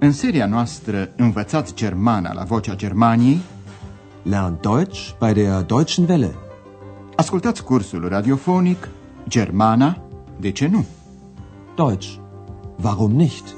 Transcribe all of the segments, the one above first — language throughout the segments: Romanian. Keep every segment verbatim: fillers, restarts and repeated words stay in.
În seria noastră Învățați Germana la Vocea Germaniei, Lern Deutsch bei der Deutschen Welle. Ascultați cursul radiofonic Germana, de ce nu? Deutsch, warum nicht?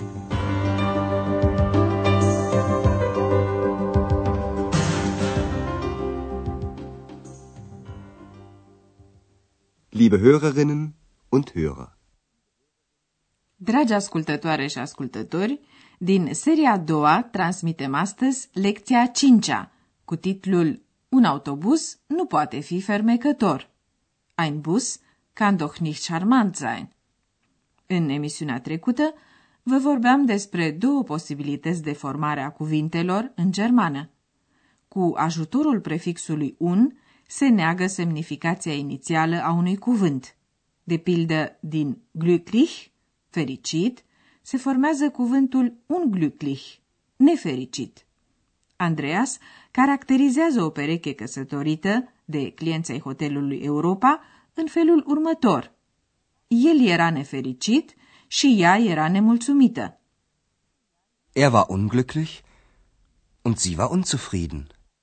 Liebe Hörerinnen und Hörer. Dragi ascultătoare și ascultători, din seria a doua transmitem astăzi lecția a cincea, cu titlul Un autobuz nu poate fi fermecător. Ein Bus kann doch nicht charmant sein. În emisiunea trecută vă vorbeam despre două posibilități de formare a cuvintelor în germană. Cu ajutorul prefixului un se neagă semnificația inițială a unui cuvânt. De pildă, din glücklich, fericit, se formează cuvântul unglücklich, nefericit. Andreas caracterizează o pereche căsătorită de clienți ai hotelului Europa în felul următor. El era nefericit și ea era nemulțumită. Er war unglücklich und sie war unzufrieden.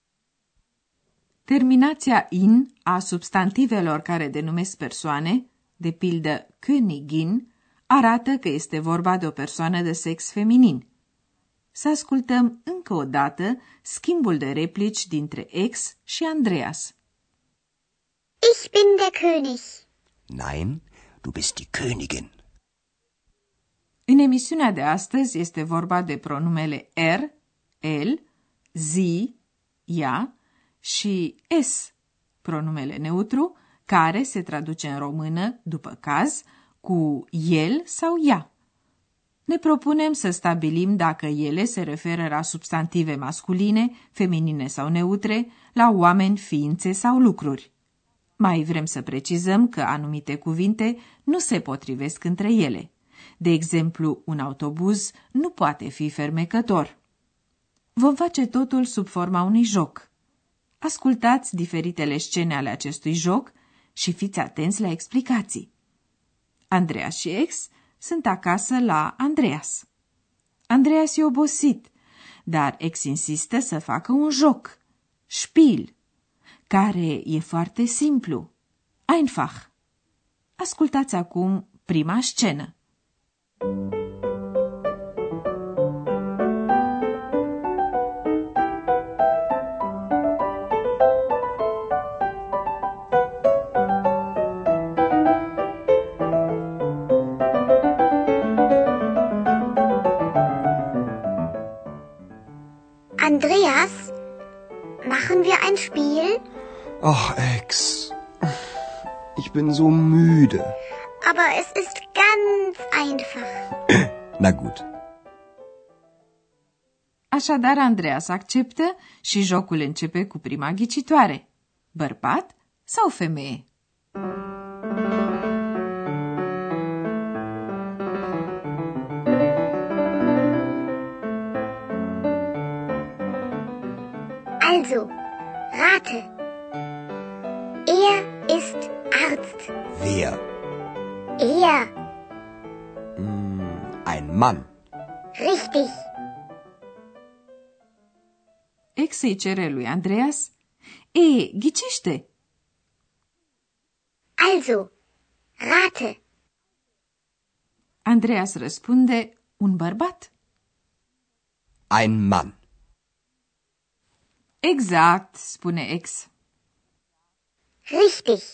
Terminația in a substantivelor care denumesc persoane, de pildă Königin, arată că este vorba de o persoană de sex feminin. Să ascultăm încă o dată schimbul de replici dintre Ex și Andreas. Ich bin der König. Nein, du bist die Königin. În emisiunea de astăzi este vorba de pronumele er, el, sie, ea și es, pronumele neutru, care se traduce în română, după caz, cu el sau ea. Ne propunem să stabilim dacă ele se referă la substantive masculine, feminine sau neutre, la oameni, ființe sau lucruri. Mai vrem să precizăm că anumite cuvinte nu se potrivesc între ele. De exemplu, un autobuz nu poate fi fermecător. Vom face totul sub forma unui joc. Ascultați diferitele scene ale acestui joc și fiți atenți la explicații. Andreas și Ex sunt acasă la Andreas. Andreas e obosit, dar Ex insistă să facă un joc, Spiel, care e foarte simplu, einfach. Ascultați acum prima scenă. Andreas, machen wir ein Spiel? Ach, Ex, ich bin so müde. Aber es ist ganz einfach. Na gut. Așadar, Andreas acceptă și jocul începe cu prima ghicitoare. Bărbat sau femeie? Also, rate. Er ist Arzt. Wer? Er. Mm, ein Mann. Richtig. Ex îi cere lui Andreas. E, ghicește! Also, rate. Andreas răspunde, un bărbat. Ein Mann. Exact, spune Ex. Richtig.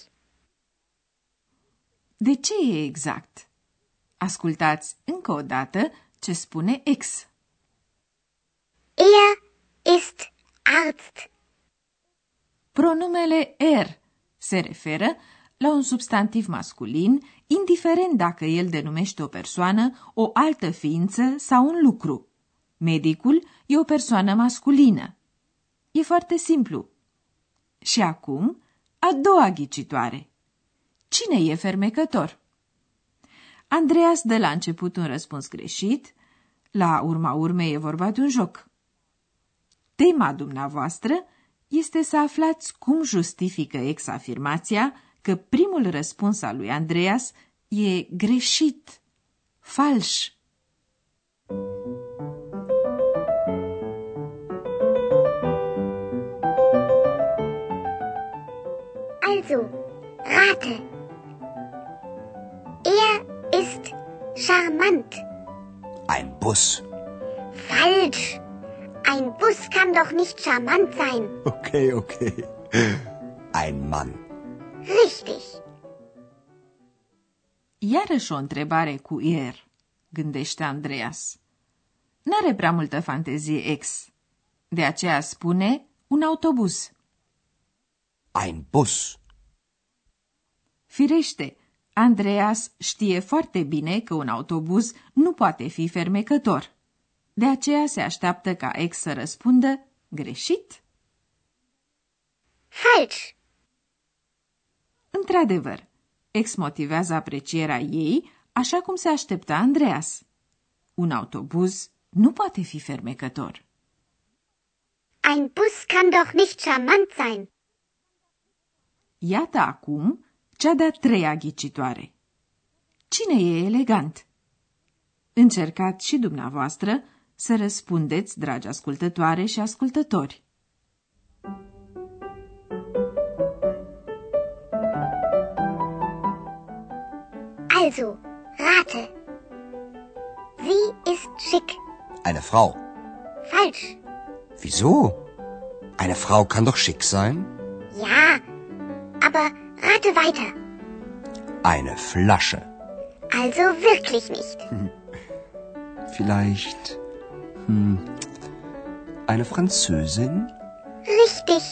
De ce e exact? Ascultați încă o dată ce spune Ex. Er ist Arzt. Pronumele er se referă la un substantiv masculin, indiferent dacă el denumește o persoană, o altă ființă sau un lucru. Medicul e o persoană masculină. E foarte simplu. Și acum, a doua ghicitoare. Cine e fermecător? Andreas dă la început un răspuns greșit, la urma urmei e vorba de un joc. Tema dumneavoastră este să aflați cum justifică Ex afirmația că primul răspuns al lui Andreas e greșit, falș. Also, rate. Er ist charmant. Ein Bus. Falsch. Ein Bus kann doch nicht charmant sein. Okay, okay. Ein Mann. Richtig. Iarăși o întrebare cu er, gândește Andreas. N-are prea multă fantezie X. De aceea spune un autobuz. Ein Bus. Firește, Andreas știe foarte bine că un autobuz nu poate fi fermecător. De aceea se așteaptă ca X să răspundă greșit. Falsch. Într-adevăr, X motivează aprecierea ei așa cum se aștepta Andreas. Un autobuz nu poate fi fermecător. Ein Bus kann doch nicht charmant sein. Iată acum cea de-a treia ghicitoare. Cine e elegant? Încercați și dumneavoastră să răspundeți, dragi ascultătoare și ascultători. Also, rate. Sie ist schick. Eine Frau. Falsch. Wieso? Eine Frau kann doch schick sein. Ja, aber rate weiter. Eine Flasche. Also wirklich nicht. Vielleicht hm, eine Französin? Richtig.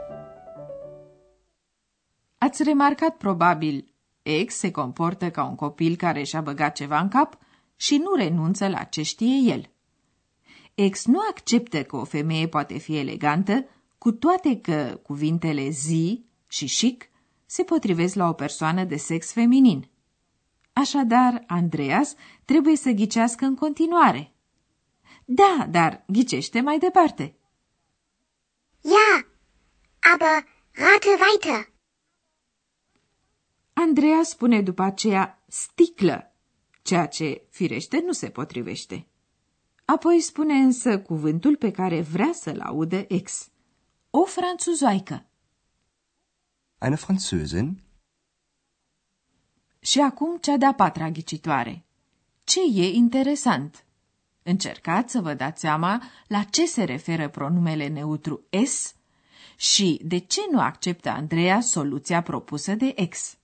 Ați remarcat probabil, X se comportă ca un copil care și-a băgat ceva în cap și nu renunță la ce știe el. X nu acceptă că o femeie poate fi elegantă, cu toate că cuvintele zi și chic se potrivesc la o persoană de sex feminin. Așadar, Andreas trebuie să ghicească în continuare. Da, dar ghicește mai departe. Ja, aber rate weiter. Andreas spune după aceea sticlă, ceea ce, firește, nu se potrivește. Apoi spune însă cuvântul pe care vrea să-l audă X. O franțuzoaică. Eine Französin? Și acum cea de-a patra ghicitoare. Ce e interesant? Încercați să vă dați seama la ce se referă pronumele neutru S și de ce nu acceptă Andreea soluția propusă de X.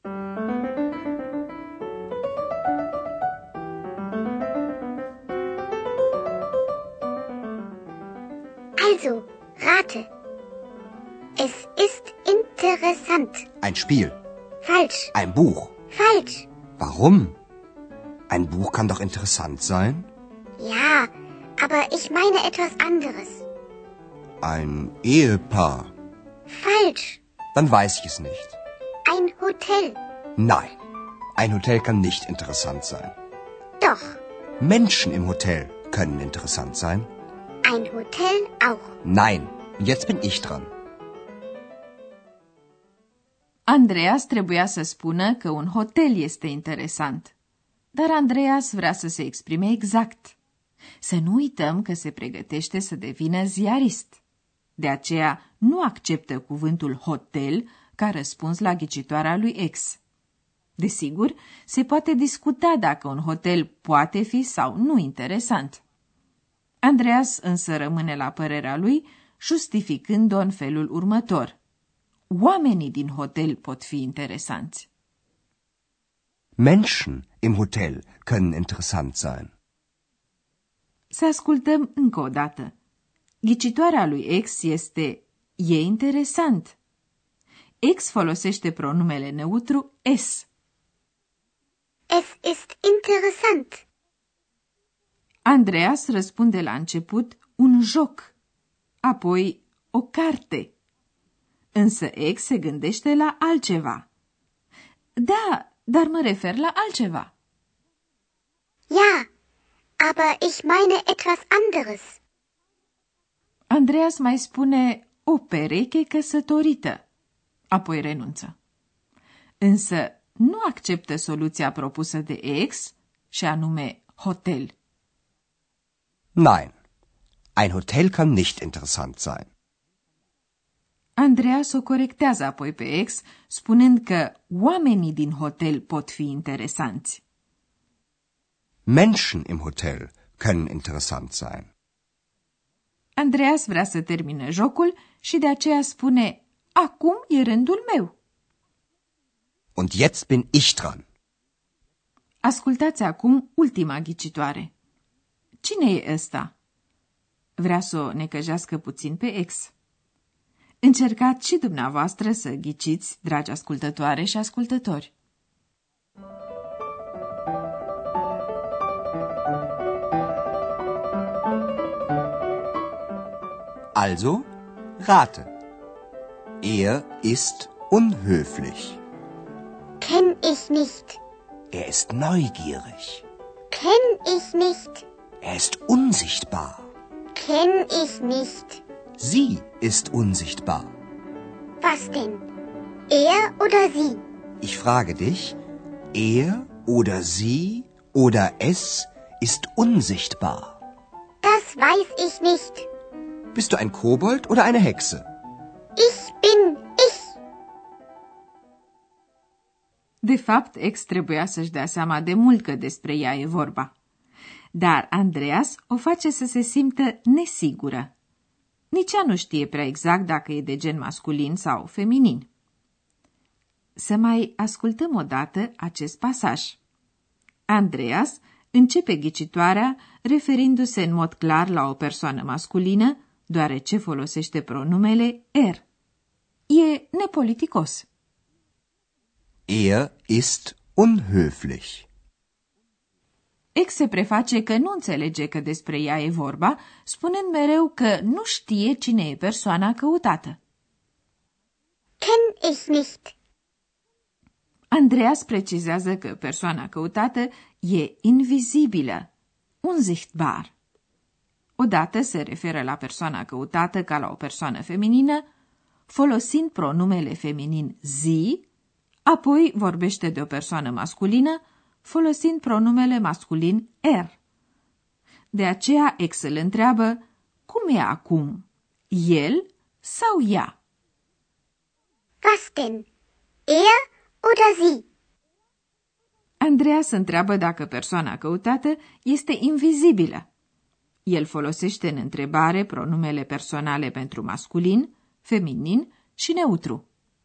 Also, rate. Es ist interessant. Ein Spiel. Falsch. Ein Buch. Falsch. Warum? Ein Buch kann doch interessant sein. Ja, aber ich meine etwas anderes. Ein Ehepaar. Falsch. Dann weiß ich es nicht. Ein Hotel. Nein, ein Hotel kann nicht interessant sein. Doch, Menschen im Hotel können interessant sein. ein Hotel auch. Nein, jetzt bin ich dran. Andreas trebuia să spună că un hotel este interesant. Dar Andreas vrea să se exprime exact. Să nu uităm că se pregătește să devină ziarist. De aceea nu acceptă cuvântul hotel ca răspuns la ghicitoarea lui X. Desigur, se poate discuta dacă un hotel poate fi sau nu interesant. Andreas însă rămâne la părerea lui, justificând-o în felul următor. Oamenii din hotel pot fi interesanți. Menschen im Hotel können interessant sein. Să ascultăm încă o dată. Ghicitoarea lui X este e interesant. X folosește pronumele neutru S. Es ist interessant. Andreas răspunde la început un joc, apoi o carte. Însă X se gândește la altceva. Da, dar mă refer la altceva. Ja, aber ich meine etwas anderes. Andreas mai spune o pereche căsătorită, apoi renunță. Însă nu acceptă soluția propusă de X, și anume hotel. Nein, ein Hotel kann nicht interessant sein. Andreas o corectează apoi pe ex, spunând că oamenii din hotel pot fi interesanți. Menschen im Hotel können interessant sein. Andreas vrea să termine jocul și de aceea spune: acum e rândul meu. Und jetzt bin ich dran. Ascultați acum ultima ghicitoare. Cine e ăsta? Vrea să o necăjească puțin pe ex. Încercați și dumneavoastră să ghiciți, dragi ascultătoare și ascultători. Also, rate. Er ist unhöflich. Kenn ich nicht. Er ist neugierig. Kenn ich nicht. Er ist unsichtbar. Kenn ich nicht. Sie ist unsichtbar. Was denn? Er oder sie? Ich frage dich, er oder sie oder es ist unsichtbar. Das weiß ich nicht. Bist du ein Kobold oder eine Hexe? Ich bin ich. De fapt, ex trebuia să-și dea seama de mult că despre ea e vorba. Dar Andreas o face să se simtă nesigură. Nici ea nu știe prea exact dacă e de gen masculin sau feminin. Să mai ascultăm odată acest pasaj. Andreas începe ghicitoarea referindu-se în mod clar la o persoană masculină, deoarece folosește pronumele er. E nepoliticos. Er ist unhöflich. Ex se preface că nu înțelege că despre ea e vorba, spunând mereu că nu știe cine e persoana căutată. Kenn ich nicht. Andreas precizează că persoana căutată e invizibilă, unsichtbar. Odată se referă la persoana căutată ca la o persoană feminină, folosind pronumele feminin sie, apoi vorbește de o persoană masculină, folosind pronumele masculin er. De aceea ex îl întreabă: cum e acum? El sau ea? Was denn? Er oder sie? Andreas întreabă dacă persoana căutată este invizibilă. El folosește în întrebare pronumele personale pentru masculin, feminin și neutru.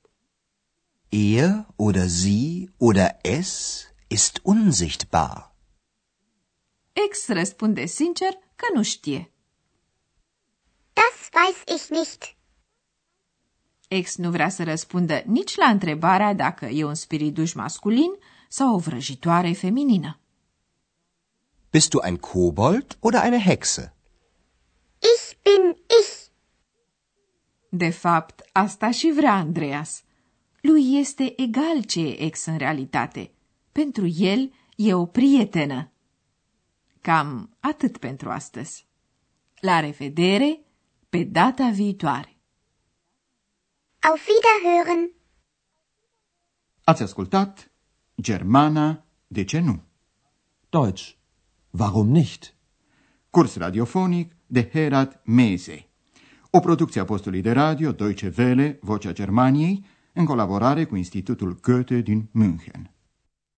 Er oder sie oder es ist unsichtbar. Ex răspunde sincer că nu știe. Das weiß ich nicht. Ex nu vrea să răspundă nici la întrebarea dacă e un spiriduș masculin sau o vrăjitoare feminină. Bist du ein Kobold oder eine Hexe? Ich bin ich. De fapt, asta și vrea Andreas. Lui este egal ce e ex în realitate. Pentru el e o prietenă. Cam atât pentru astăzi. La revedere, pe data viitoare. Auf Wiederhören. Ați ascultat Germana, de ce nu? Deutsch. Warum nicht? Curs radiofonic de Herat Mese. O producție a postului de radio Deutsche Welle, Vocea Germaniei, în colaborare cu Institutul Goethe din München.